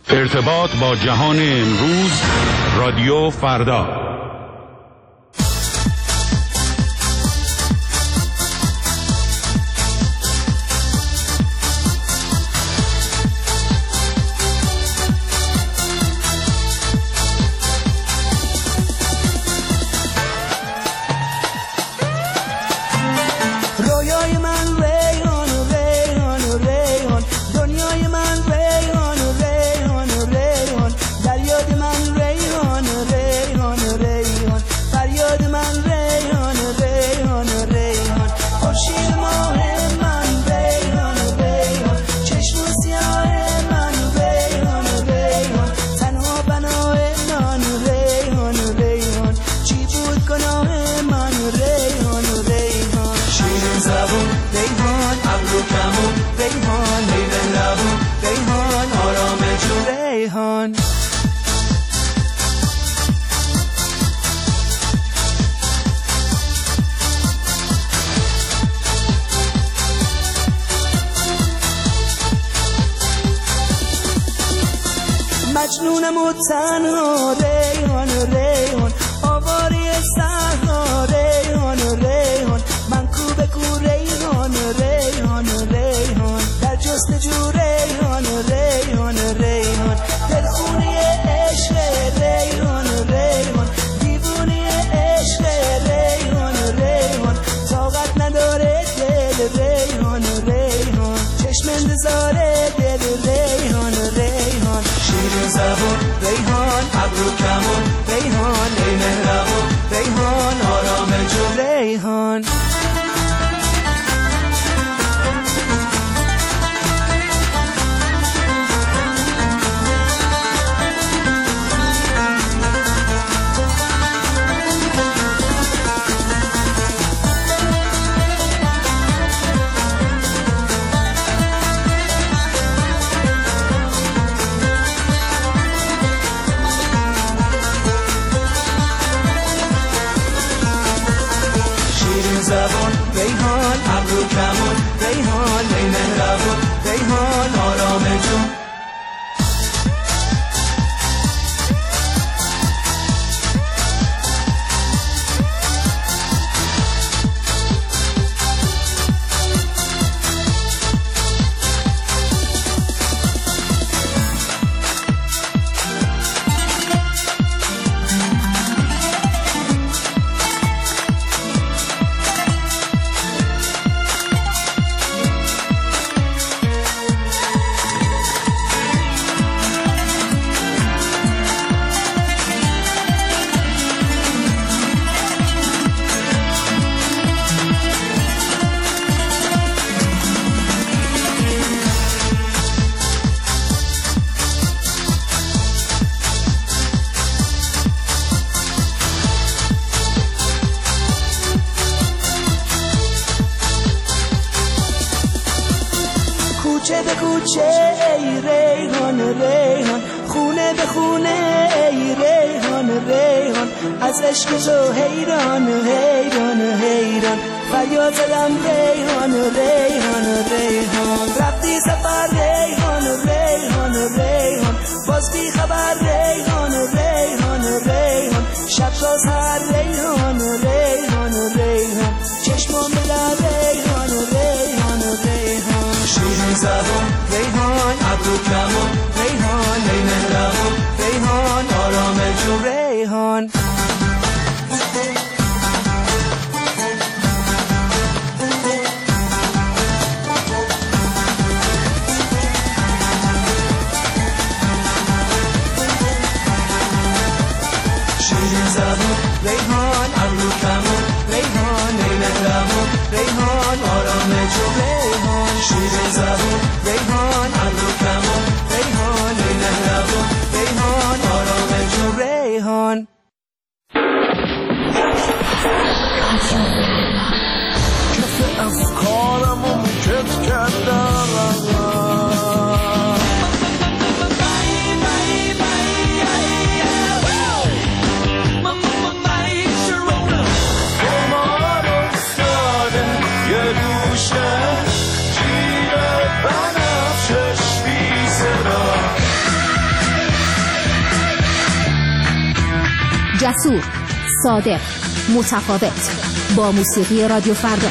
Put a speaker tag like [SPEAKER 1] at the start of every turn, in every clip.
[SPEAKER 1] ارتباط با جهان امروز، رادیو فردا.
[SPEAKER 2] مجنونم و تنها ریحان ریحان آواری صحرا ریحان ریحان من کوبه کو ریحان ریحان ریحان در جستجو ریحان ریحان ریحان دلخونی عشق ریحان ریحان دیوونی عشق ریحان ریحان طاقت نداره دل ریحان ریحان چشم انتظاره دل ریحان ریحان شیرین زبون ریحان ابرو کمون ریحان ای مهربون ریحان آرام جون ریحان زبان ریحان ابرو کمون ریحان ای مهربون ریحان آرام جون کوچه به کوچه ای ریحان ریحان خونه به خونه ای ریحان ریحان از عشق تو حیران حیران حیران فریاد زدم ریحان ریحان ریحان رفتی سفر ریحان ریحان ریحان باز بی خبر ریحان ریحان ریحان شب تا سحر ریحان ریحان ریحان چشمام به در ریحان ریحان ریحان شیرین زبون ریحان ابرو کمون ریحان ای مهربون ریحان آرام جون ریحان شیرین زبون ریحان ابرو کمون ریحان ای مهربون ریحان آرام جون ریحان شیرین زبون ریحان ابرو کمون ریحان ای مهربون ریحان آرام جون ریحان
[SPEAKER 3] کسی از کارمو مکت کردم یه دوشه جیره بنه
[SPEAKER 4] جسور، صادق، متفاوت، با موسیقی رادیو فردا.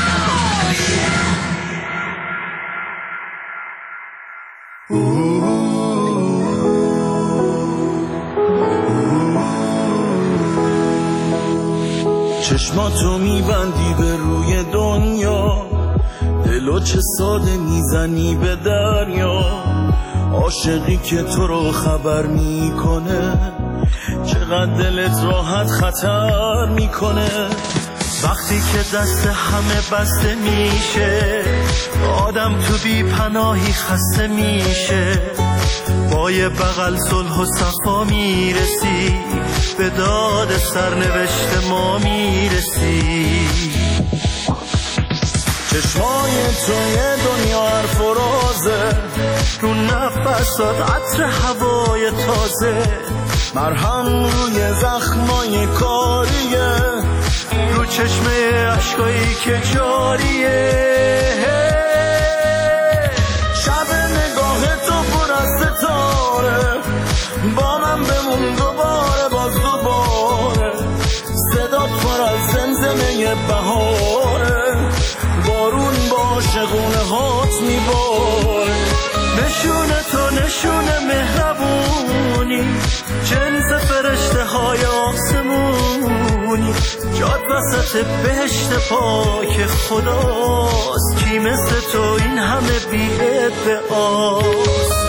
[SPEAKER 3] چشماتو میبندی به روی دنیا، دلو چه ساده میزنی به دریا. عاشقی که تو رو خبر میکنه، چقدر دلت راحت خطر میکنه. وقتی که دست همه بسته میشه، آدم تو بی پناهی خسته میشه. با یه بغل صلح و صفا میرسی، به داد سرنوشت ما میرسی. چشمای تو یه دنیا حرف و رازه، رو نفسات عطر هوای تازه. مرهم روی زخمای کاریه، رو چشمه عشقایی که جاریه. شب نگاه تو پر از ستاره، با من بمون دوباره باز دوباره. صدات پر از زمزمه بهاره، بارون با شغونه هات میباره. نشونه تو نشونه مهربونی، جنس فرشته های آسمونی. جاد وسط بهشت پاک خداست، کی مثل تو این همه بی ادعاست.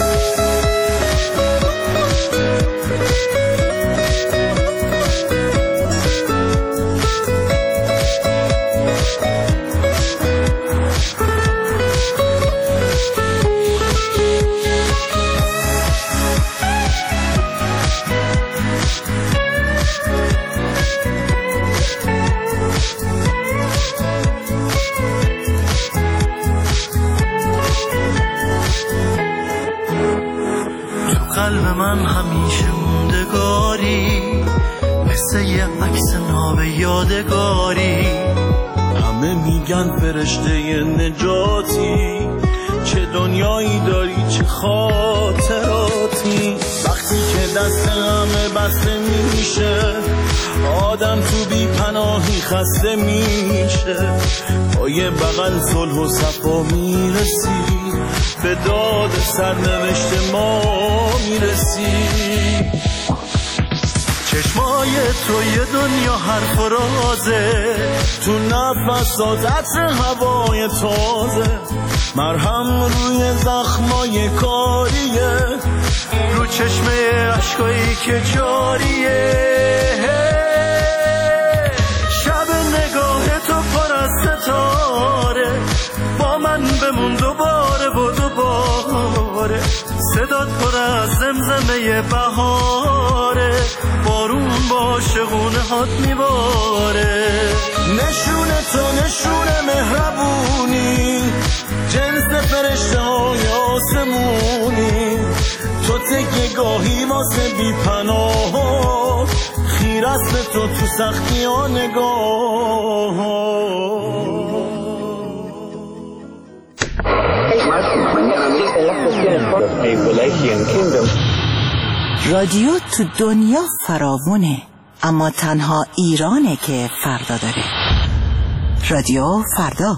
[SPEAKER 3] قلب من همیشه موندگاری، مثل یه عکس ناب یادگاری. همه میگن فرشته نجاتی، چه دنیایی داری چه خاطراتی. وقتی که دست همه بسته میشه، آدم تو بی پناهی خسته میشه. با یه بغل صلح و صفا میرسی، به داد سرنوشت ما میرسی. چشمای تو یه دنیا حرف و رازه، تو نفسات عطر هوای تازه. مرهم روی زخمای کاریه، رو چشمه عشقایی که جاریه. شب نگاه تو پر از ستاره، با من بمون دوباره و دوباره. صدات پر از زمزمه بهاره، بارون با شغونه هات میباره. نشونه تو نشونه مهربونی، جنس فرشته های آسمونی. تو تکیه گاهی واسه بی پناه، خیر است به تو سختی ها نگاه.
[SPEAKER 5] رادیو تو دنیا فراوونه، اما تنها ایرانه که فردا داره. رادیو فردا.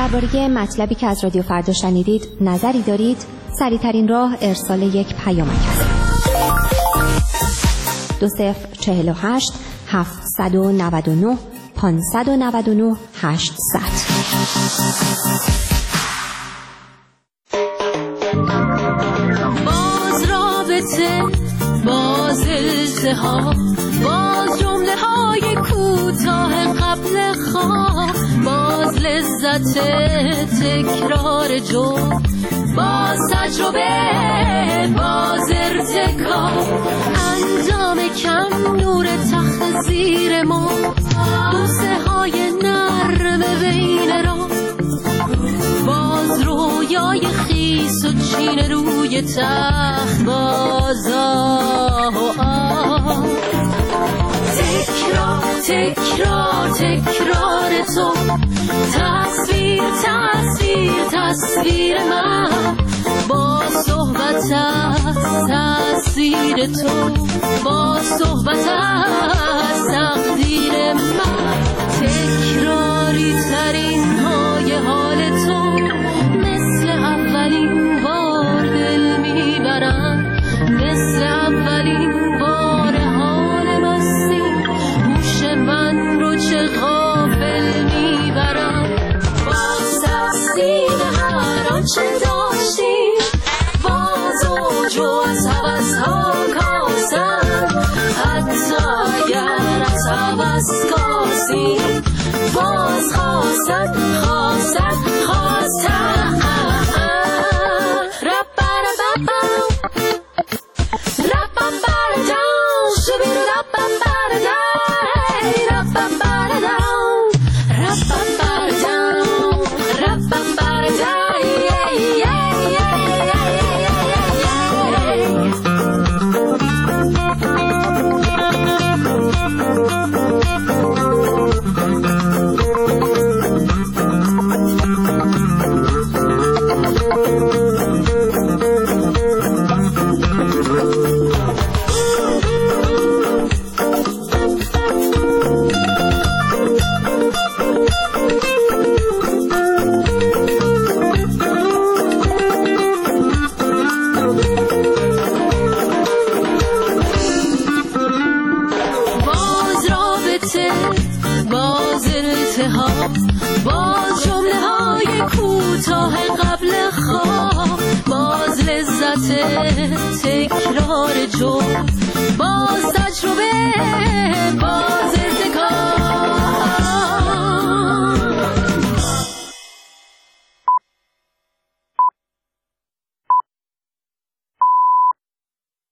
[SPEAKER 4] درباره مطلبی که از رادیو فردا شنیدید نظری دارید؟ سریع‌ترین راه ارسال یک پیامک است. 2048 799 599 800.
[SPEAKER 6] باز رابطه، باز التهاب، باز جمله های کوتاه قبل خواب، باز لذت تکرار جمله، باز تجربه، باز ارتکاب، انجام کم، نور تخت زیر ما، بوسه های نرم بین را، باز رویای خیس و چین روی تخت، باز تکرار تکرار تکرار تو، تصویر تصویر تصویر من، با صحبت از تصویر تو، با صحبت از تقدیر من، تکراری ترین های حال تو، مثل اولین بار دل میبرم، مثل اولین بار حال مستی، هوش من رو چه غافل میبرم، باز تقسیم هر آنچه داشتیم، باز اوج و از حوض ها کاسم، حتی اگر از حوض کاسیم، باز خواستم خواستم خواستم، باز جمله های کوتاه قبل خواب، باز لذت تکرار جمله،